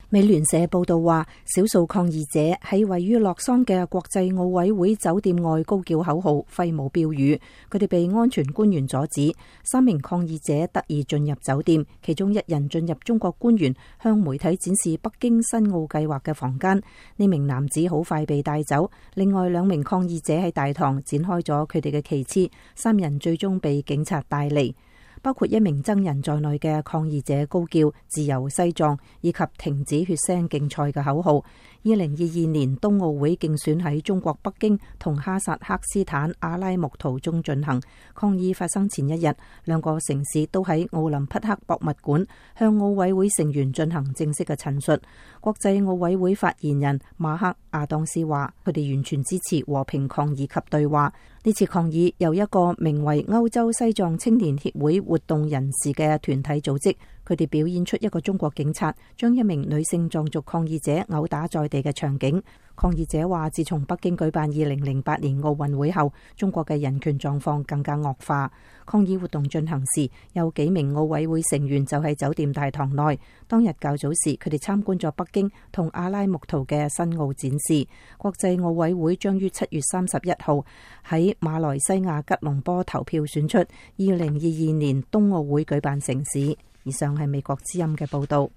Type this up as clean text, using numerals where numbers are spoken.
美聯社報道話，少數抗議者喺位於洛桑嘅國際奧委會酒店外高叫口號、揮舞標語，佢哋被安全官員阻止。3名抗議者得以進入酒店，其中1人進入中國官員向媒體展示北京申奧計劃嘅房間。呢名男子好快被帶走。另外2名抗議者喺大堂展開咗佢哋嘅旗幟，3人最終被警察帶離。包括1名僧人在內嘅抗議者高叫自由西藏以及停止血腥競賽嘅口號。2022年冬奧會競選喺中國北京同哈薩克斯坦阿拉木圖中進行。抗議發生前1日，2個城市都喺奧林匹克博物館向奧委會成員進行正式嘅陳述。國際奧委會發言人馬克亞當斯話，佢哋完全支持和平抗議及對話。呢次抗議由一個名為歐洲西藏青年協會活動人士嘅團體組織，佢哋表演出一個中國警察將1名女性藏族抗議者毆打在地嘅場景。抗議者話，自從北京舉辦2008年奧運會後，中國嘅人權狀況更加惡化。抗議活動進行時，有幾名奧委會成員就喺酒店大堂內。當日較早時，佢哋參觀咗北京同阿拉木圖嘅申奧展示。國際奧委會將於7月31號喺馬來西亞吉隆坡投票選出2022年冬奧會舉辦城市。以上係美國之音嘅報道。